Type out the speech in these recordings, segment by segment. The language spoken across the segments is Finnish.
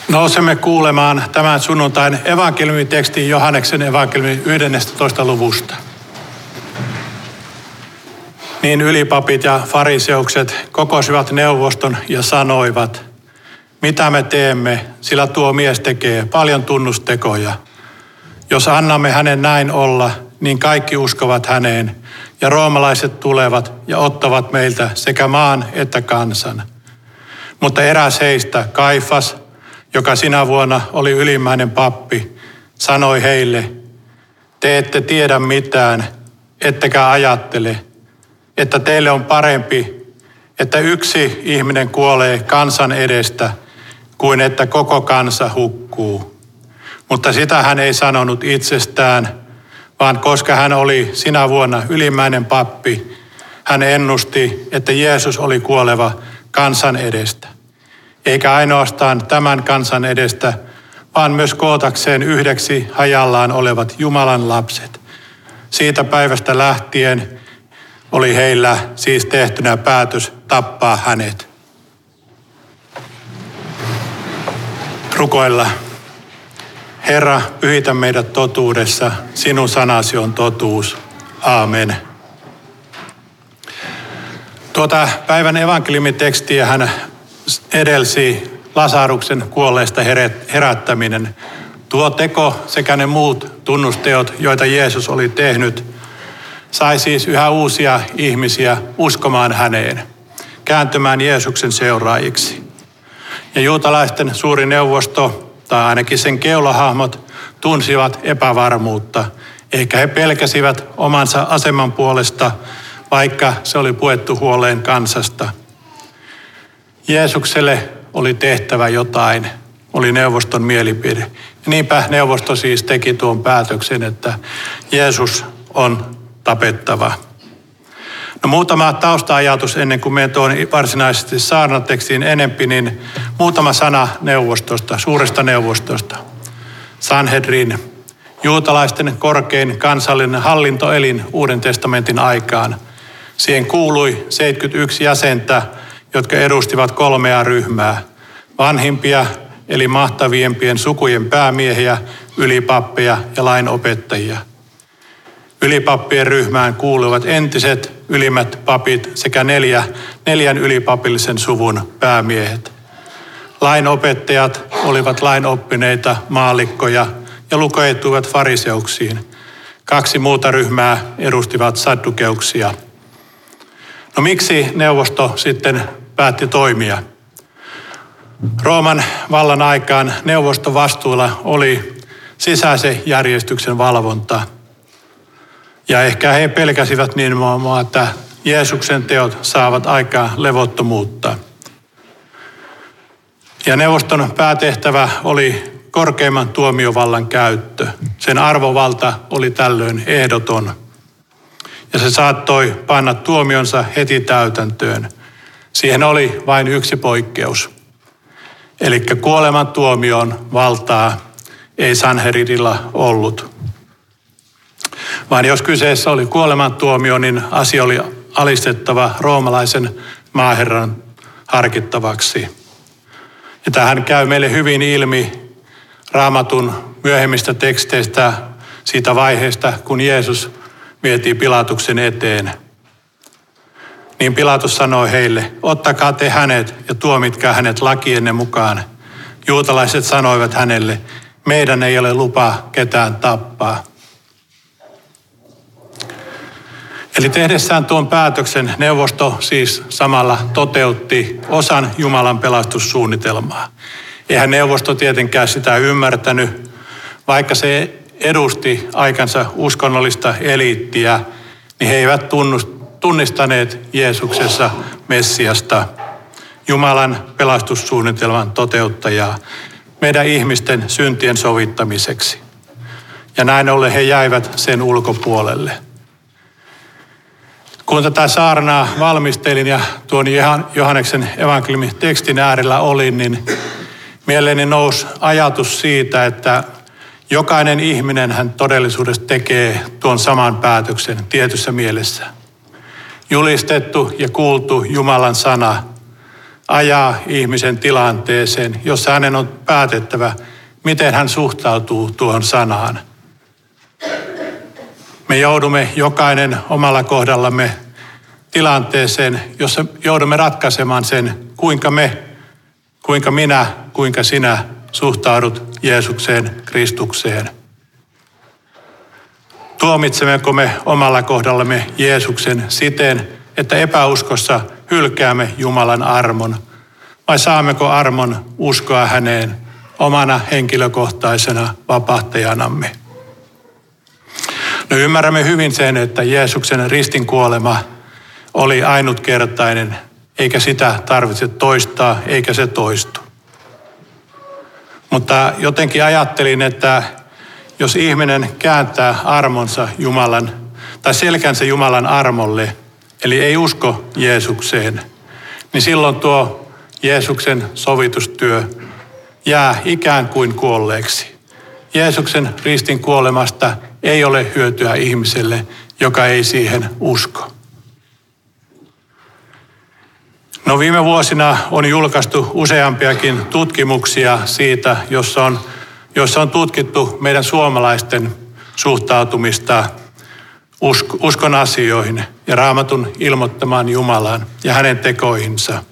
Nousemme kuulemaan tämän sunnuntain evankeliumitekstin Johanneksen evankeliumin 11. luvusta. Niin ylipapit ja fariseukset kokosivat neuvoston ja sanoivat, mitä me teemme, sillä tuo mies tekee paljon tunnustekoja. Jos annamme hänen näin olla, niin kaikki uskovat häneen, ja roomalaiset tulevat ja ottavat meiltä sekä maan että kansan. Mutta eräs heistä, Kaifas, joka sinä vuonna oli ylimmäinen pappi, sanoi heille, te ette tiedä mitään, ettekä ajattele, että teille on parempi, että yksi ihminen kuolee kansan edestä, kuin että koko kansa hukkuu. Mutta sitä hän ei sanonut itsestään, vaan koska hän oli sinä vuonna ylimmäinen pappi, hän ennusti, että Jeesus oli kuoleva kansan edestä. Eikä ainoastaan tämän kansan edestä, vaan myös kootakseen yhdeksi hajallaan olevat Jumalan lapset. Siitä päivästä lähtien oli heillä siis tehtynä päätös tappaa hänet. Rukoilla. Herra, pyhitä meidät totuudessa, sinun sanasi on totuus. Aamen. Tuota päivän evankeliumitekstiä hän edelsi Lasaruksen kuolleesta herättäminen. Tuo teko sekä ne muut tunnusteot, joita Jeesus oli tehnyt, sai siis yhä uusia ihmisiä uskomaan häneen, kääntymään Jeesuksen seuraajiksi. Ja juutalaisten suuri neuvosto, tai ainakin sen keulahahmot, tunsivat epävarmuutta, eikä he pelkäsivät omansa aseman puolesta, vaikka se oli puettu huoleen kansasta. Jeesukselle oli tehtävä jotain, oli neuvoston mielipide. Ja niinpä neuvosto siis teki tuon päätöksen, että Jeesus on tapettava. No muutama tausta-ajatus ennen kuin menen tuon varsinaisesti saarnatekstiin enempi, niin muutama sana neuvostosta, suuresta neuvostosta. Sanhedrin, juutalaisten korkein kansallinen hallintoelin Uuden testamentin aikaan. Siihen kuului 71 jäsentä, jotka edustivat 3 ryhmää. Vanhimpia, eli mahtaviempien sukujen päämiehiä, ylipappeja ja lainopettajia. Ylipappien ryhmään kuuluvat entiset ylimmät papit sekä 4 ylipapillisen suvun päämiehet. Lainopettajat olivat lainoppineita maallikkoja ja lukeutuivat fariseuksiin. 2 muuta ryhmää edustivat saddukeuksia. No miksi neuvosto sitten päätti toimia? Rooman vallan aikaan neuvoston vastuulla oli sisäisen järjestyksen valvonta. Ja ehkä he pelkäsivät niin muun, että Jeesuksen teot saavat aikaa levottomuutta. Ja neuvoston päätehtävä oli korkeimman tuomiovallan käyttö. Sen arvovalta oli tällöin ehdoton. Ja se saattoi panna tuomionsa heti täytäntöön. Siihen oli vain yksi poikkeus. Eli kuolemantuomion valtaa ei Sanhedrinilla ollut. Vaan jos kyseessä oli kuolemantuomio, niin asia oli alistettava roomalaisen maaherran harkittavaksi. Ja tähän käy meille hyvin ilmi Raamatun myöhemmistä teksteistä siitä vaiheesta, kun Jeesus vietiin Pilatuksen eteen. Niin Pilatus sanoi heille, ottakaa te hänet ja tuomitkaa hänet lakienne mukaan. Juutalaiset sanoivat hänelle, meidän ei ole lupa ketään tappaa. Eli tehdessään tuon päätöksen neuvosto siis samalla toteutti osan Jumalan pelastussuunnitelmaa. Eihän neuvosto tietenkään sitä ymmärtänyt, vaikka se edusti aikansa uskonnollista eliittiä, niin he eivät tunnistaneet Jeesuksessa Messiasta, Jumalan pelastussuunnitelman toteuttajaa, meidän ihmisten syntien sovittamiseksi. Ja näin ollen he jäivät sen ulkopuolelle. Kun tätä saarnaa valmistelin ja tuon Johanneksen evankeliumin tekstin äärellä olin, niin mieleeni nousi ajatus siitä, että jokainen ihminen hän todellisuudessa tekee tuon saman päätöksen tietyssä mielessä. Julistettu ja kuultu Jumalan sana ajaa ihmisen tilanteeseen, jossa hänen on päätettävä, miten hän suhtautuu tuohon sanaan. Me joudumme jokainen omalla kohdallamme tilanteeseen, jossa joudumme ratkaisemaan sen, kuinka minä, kuinka sinä suhtaudut Jeesukseen, Kristukseen. Tuomitsemmeko me omalla kohdallamme Jeesuksen siten, että epäuskossa hylkäämme Jumalan armon, vai saammeko armon uskoa häneen omana henkilökohtaisena vapahtajanamme? No ymmärrämme hyvin sen, että Jeesuksen ristin kuolema oli ainutkertainen, eikä sitä tarvitse toistaa, eikä se toistu. Mutta jotenkin ajattelin, että jos ihminen kääntää armonsa Jumalan, tai selkänsä Jumalan armolle, eli ei usko Jeesukseen, niin silloin tuo Jeesuksen sovitustyö jää ikään kuin kuolleeksi. Jeesuksen ristin kuolemasta ei ole hyötyä ihmiselle, joka ei siihen usko. No viime vuosina on julkaistu useampiakin tutkimuksia siitä, jossa on tutkittu meidän suomalaisten suhtautumista uskon asioihin ja Raamatun ilmoittamaan Jumalaan ja hänen tekoihinsa.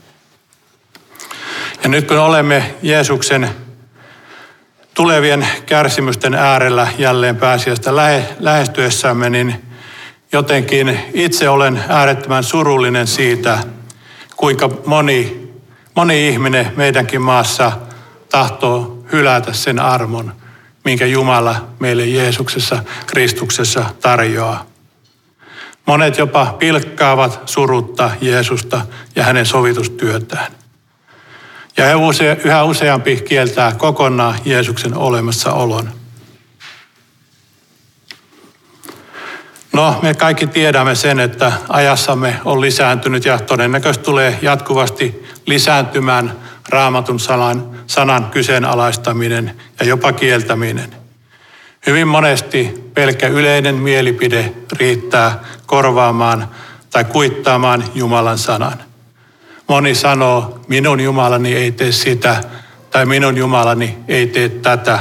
Ja nyt kun olemme Jeesuksen tulevien kärsimysten äärellä jälleen pääsiäistä lähestyessämme, niin jotenkin itse olen äärettömän surullinen siitä, kuinka moni ihminen meidänkin maassa tahtoo hylätä sen armon, minkä Jumala meille Jeesuksessa, Kristuksessa tarjoaa. Monet jopa pilkkaavat surutta Jeesusta ja hänen sovitustyötään. Ja yhä useampi kieltää kokonaan Jeesuksen olemassaolon. No, me kaikki tiedämme sen, että ajassamme on lisääntynyt ja todennäköisesti tulee jatkuvasti lisääntymään Raamatun sanan kyseenalaistaminen ja jopa kieltäminen. Hyvin monesti pelkkä yleinen mielipide riittää korvaamaan tai kuittaamaan Jumalan sanan. Moni sanoo, minun Jumalani ei tee sitä tai minun Jumalani ei tee tätä.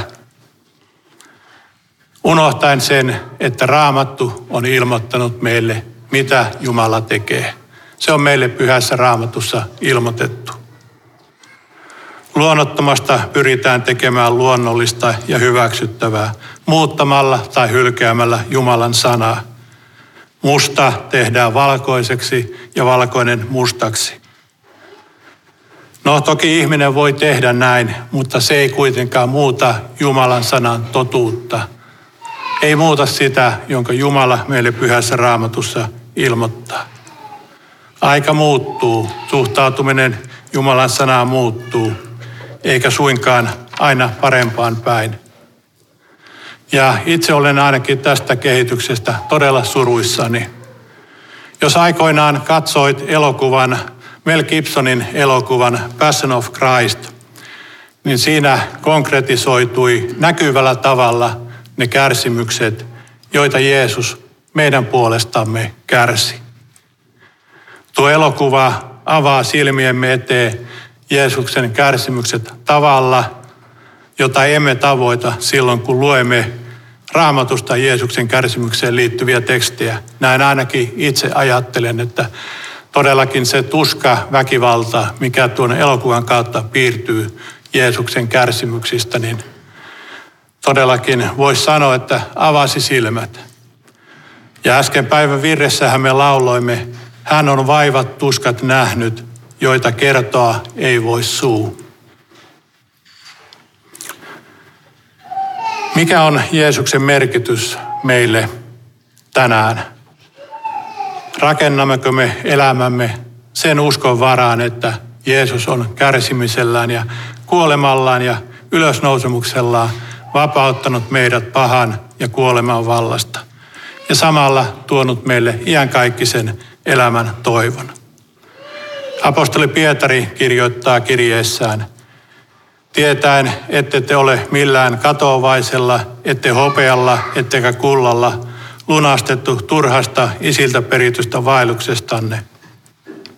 Unohtaen sen, että Raamattu on ilmoittanut meille, mitä Jumala tekee. Se on meille pyhässä Raamatussa ilmoitettu. Luonnottomasta pyritään tekemään luonnollista ja hyväksyttävää, muuttamalla tai hylkäämällä Jumalan sanaa. Musta tehdään valkoiseksi ja valkoinen mustaksi. No toki ihminen voi tehdä näin, mutta se ei kuitenkaan muuta Jumalan sanan totuutta. Ei muuta sitä, jonka Jumala meille pyhässä Raamatussa ilmoittaa. Aika muuttuu, suhtautuminen Jumalan sanaan muuttuu, eikä suinkaan aina parempaan päin. Ja itse olen ainakin tästä kehityksestä todella suruissani. Jos aikoinaan katsoit Mel Gibsonin elokuvan Passion of Christ, niin siinä konkretisoitui näkyvällä tavalla ne kärsimykset, joita Jeesus meidän puolestamme kärsi. Tuo elokuva avaa silmiemme eteen Jeesuksen kärsimykset tavalla, jota emme tavoita silloin, kun luemme Raamatusta Jeesuksen kärsimykseen liittyviä tekstejä. Näin ainakin itse ajattelen, että todellakin se tuska, väkivalta, mikä tuon elokuvan kautta piirtyy Jeesuksen kärsimyksistä, niin todellakin voisi sanoa, että avasi silmät. Ja äsken päivän virressähän me lauloimme, hän on vaivat tuskat nähnyt, joita kertoa ei voi suu. Mikä on Jeesuksen merkitys meille tänään? Rakennammeko me elämämme sen uskon varaan, että Jeesus on kärsimisellään ja kuolemallaan ja ylösnousemuksellaan vapauttanut meidät pahan ja kuoleman vallasta ja samalla tuonut meille iankaikkisen elämän toivon. Apostoli Pietari kirjoittaa kirjeessään, tietäen, ette te ole millään katoavaisella, ette hopealla, ettekä kullalla lunastettu turhasta isiltä peritystä vaelluksestanne,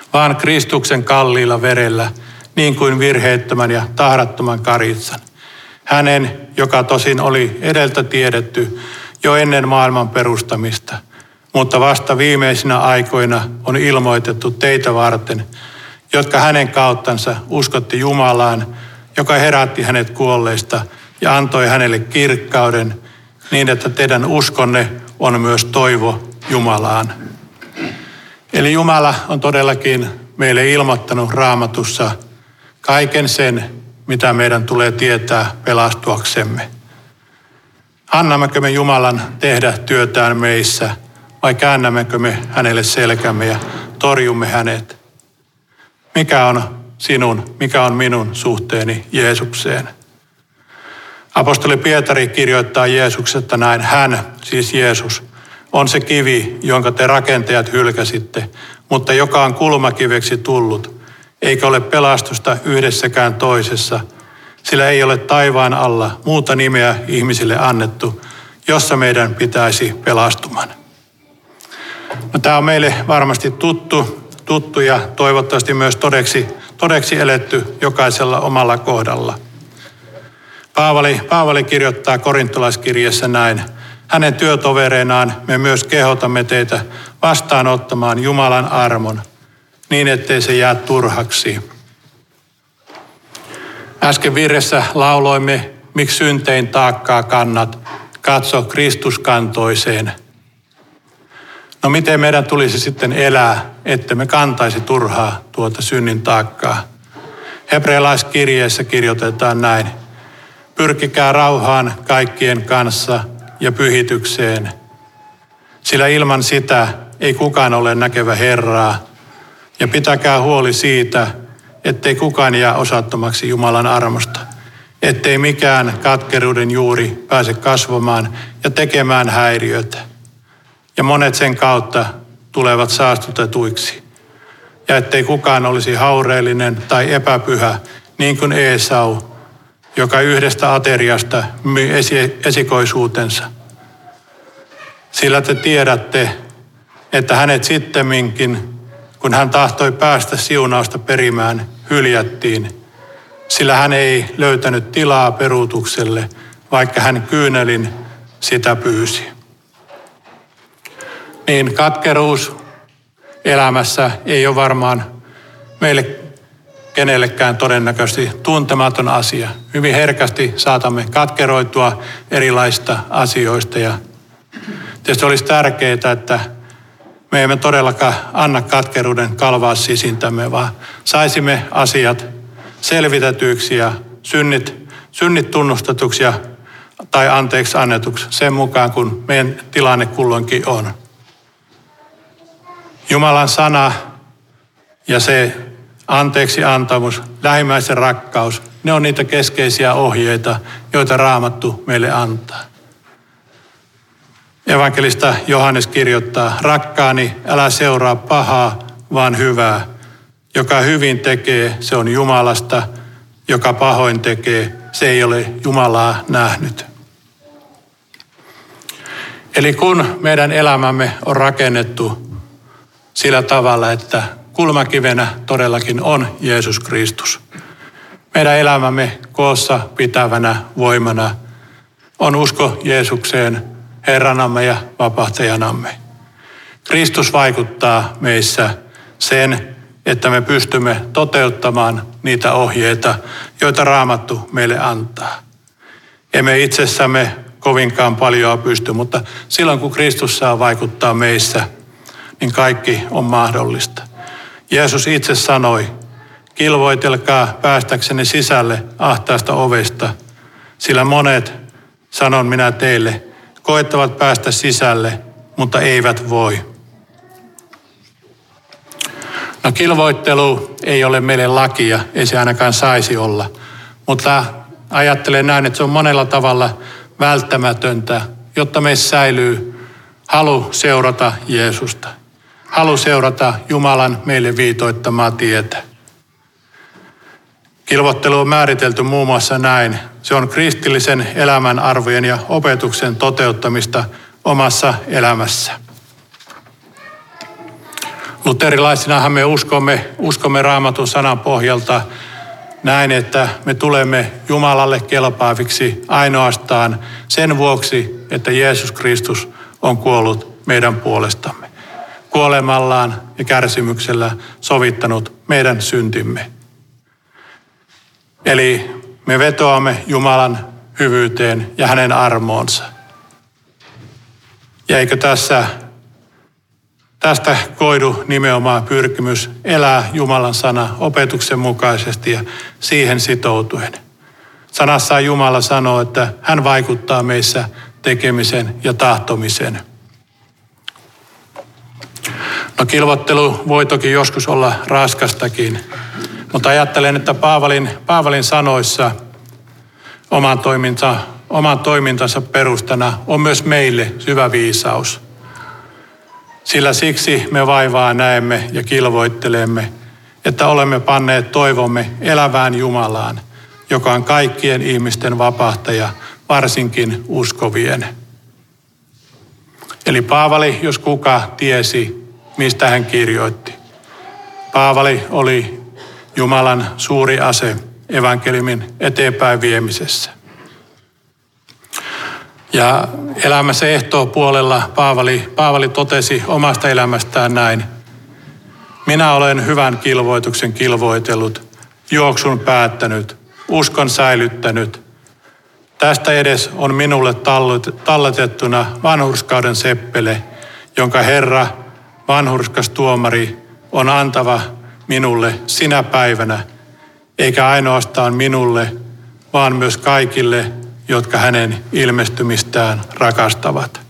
vaan Kristuksen kalliilla verellä, niin kuin virheettömän ja tahrattoman karitsan. Hänen, joka tosin oli edeltä tiedetty jo ennen maailman perustamista, mutta vasta viimeisinä aikoina on ilmoitettu teitä varten, jotka hänen kauttansa uskotti Jumalaan, joka herätti hänet kuolleista ja antoi hänelle kirkkauden, niin että teidän uskonne on myös toivo Jumalaan. Eli Jumala on todellakin meille ilmoittanut Raamatussa kaiken sen, mitä meidän tulee tietää pelastuaksemme. Annammeko me Jumalan tehdä työtään meissä vai käännämmekö me hänelle selkämme ja torjumme hänet? Mikä on sinun, mikä on minun suhteeni Jeesukseen? Apostoli Pietari kirjoittaa Jeesuksesta näin: hän, siis Jeesus, on se kivi, jonka te rakentajat hylkäsitte, mutta joka on kulmakiveksi tullut, eikä ole pelastusta yhdessäkään toisessa, sillä ei ole taivaan alla muuta nimeä ihmisille annettu, jossa meidän pitäisi pelastumaan. No, tämä on meille varmasti tuttu ja toivottavasti myös todeksi eletty jokaisella omalla kohdalla. Paavali kirjoittaa korintolaiskirjassa näin: hänen työtovereinaan me myös kehotamme teitä vastaanottamaan Jumalan armon, niin ettei se jää turhaksi. Äsken virressä lauloimme, miksi syntein taakkaa kannat, katso Kristus kantoiseen. No miten meidän tulisi sitten elää, että me kantaisi turhaa tuota synnin taakkaa? Hebrealaiskirjeessä kirjoitetaan näin: pyrkikää rauhaan kaikkien kanssa ja pyhitykseen, sillä ilman sitä ei kukaan ole näkevä Herraa. Ja pitäkää huoli siitä, ettei kukaan jää osattomaksi Jumalan armosta, ettei mikään katkeruuden juuri pääse kasvamaan ja tekemään häiriötä. Ja monet sen kautta tulevat saastutetuiksi. Ja ettei kukaan olisi haureellinen tai epäpyhä, niin kuin Esau, joka yhdestä ateriasta myi esikoisuutensa. Sillä te tiedätte, että hänet sittemminkin, kun hän tahtoi päästä siunausta perimään, hyljättiin, sillä hän ei löytänyt tilaa peruutukselle, vaikka hän kyynelin sitä pyysi. Niin katkeruus elämässä ei ole varmaan meille kenellekään todennäköisesti tuntematon asia. Hyvin herkästi saatamme katkeroitua erilaisista asioista ja tietysti olisi tärkeää, että me emme todellakaan anna katkeruuden kalvaa sisintämme, vaan saisimme asiat selvitetyiksi ja synnit tunnustetuksi tai anteeksi annetuksi sen mukaan, kun meidän tilanne kulloinkin on. Jumalan sana ja se anteeksi antamus, lähimmäisen rakkaus, ne on niitä keskeisiä ohjeita, joita Raamattu meille antaa. Evankelista Johannes kirjoittaa: rakkaani, älä seuraa pahaa, vaan hyvää. Joka hyvin tekee, se on Jumalasta. Joka pahoin tekee, se ei ole Jumalaa nähnyt. Eli kun meidän elämämme on rakennettu sillä tavalla, että kulmakivenä todellakin on Jeesus Kristus. Meidän elämämme koossa pitävänä voimana on usko Jeesukseen Herranamme ja vapahtajanamme. Kristus vaikuttaa meissä sen, että me pystymme toteuttamaan niitä ohjeita, joita Raamattu meille antaa. Emme itsessämme kovinkaan paljon pysty, mutta silloin kun Kristus saa vaikuttaa meissä, niin kaikki on mahdollista. Jeesus itse sanoi: kilvoitelkaa päästäksenne sisälle ahtaasta ovesta, sillä monet, sanon minä teille, koettavat päästä sisälle, mutta eivät voi. No, kilvoittelu ei ole meille lakia, ei se ainakaan saisi olla, mutta ajattelen näin, että se on monella tavalla välttämätöntä, jotta meissä säilyy halu seurata Jeesusta. Halu seurata Jumalan meille viitoittamaa tietä. Kilvoittelu on määritelty muun muassa näin: se on kristillisen elämän arvojen ja opetuksen toteuttamista omassa elämässä. Luterilaisinahan me uskomme Raamatun sanan pohjalta näin, että me tulemme Jumalalle kelpaaviksi ainoastaan sen vuoksi, että Jeesus Kristus on kuollut meidän puolestamme. Kuolemallaan ja kärsimyksellä sovittanut meidän syntimme. Eli me vetoamme Jumalan hyvyyteen ja hänen armoonsa. Ja eikö tästä koidu nimenomaan pyrkimys elää Jumalan sana opetuksen mukaisesti ja siihen sitoutuen. Sanassaan Jumala sanoo, että hän vaikuttaa meissä tekemisen ja tahtomisen. No kilvoittelu voi toki joskus olla raskastakin, mutta ajattelen, että Paavalin sanoissa oman toimintansa perustana on myös meille syvä viisaus. Sillä siksi me vaivaa näemme ja kilvoittelemme, että olemme panneet toivomme elävään Jumalaan, joka on kaikkien ihmisten vapahtaja, varsinkin uskovien. Eli Paavali, jos kuka, tiesi, mistä hän kirjoitti. Paavali oli Jumalan suuri ase evankeliumin eteenpäin viemisessä. Ja elämässä ehtoopuolella Paavali totesi omasta elämästään näin. Minä olen hyvän kilvoituksen kilvoitellut, juoksun päättänyt, uskon säilyttänyt. Tästä edes on minulle talletettuna vanhurskauden seppele, jonka Herra, vanhurskas tuomari, on antava minulle sinä päivänä, eikä ainoastaan minulle, vaan myös kaikille, jotka hänen ilmestymistään rakastavat.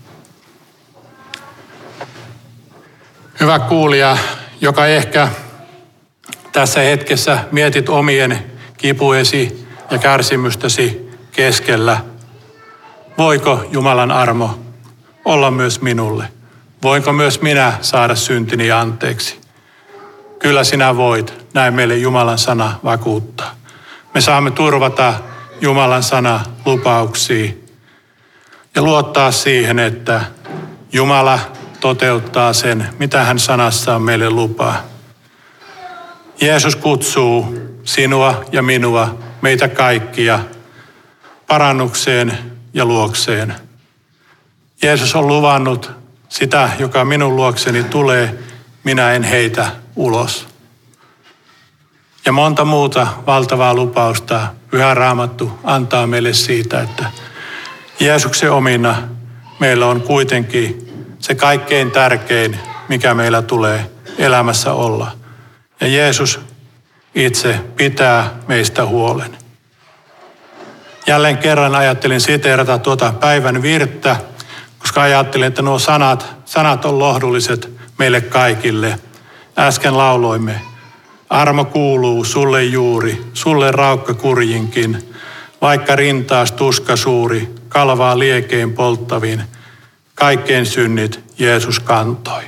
Hyvä kuulija, joka ehkä tässä hetkessä mietit omien kipuesi ja kärsimystäsi keskellä. Voiko Jumalan armo olla myös minulle? Voinko myös minä saada syntini anteeksi? Kyllä sinä voit, näin meille Jumalan sana vakuuttaa. Me saamme turvata Jumalan sana lupauksiin ja luottaa siihen, että Jumala toteuttaa sen, mitä hän sanassaan meille lupaa. Jeesus kutsuu sinua ja minua, meitä kaikkia, parannukseen ja luokseen. Jeesus on luvannut sitä, joka minun luokseni tulee, minä en heitä ulos. Ja monta muuta valtavaa lupausta Pyhä Raamattu antaa meille siitä, että Jeesuksen omina meillä on kuitenkin se kaikkein tärkein, mikä meillä tulee elämässä olla. Ja Jeesus itse pitää meistä huolen. Jälleen kerran ajattelin siteerata tuota päivän virttä, koska ajattelin, että nuo sanat on lohdulliset meille kaikille. Äsken lauloimme. Armo kuuluu sulle juuri, sulle raukka kurjinkin, vaikka rintaas tuska suuri, kalvaa liekein polttavin, kaikkein synnit Jeesus kantoi.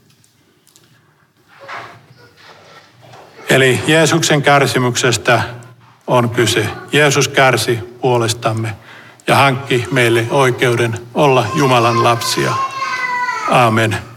Eli Jeesuksen kärsimyksestä on kyse. Jeesus kärsi puolestamme ja hankki meille oikeuden olla Jumalan lapsia. Aamen.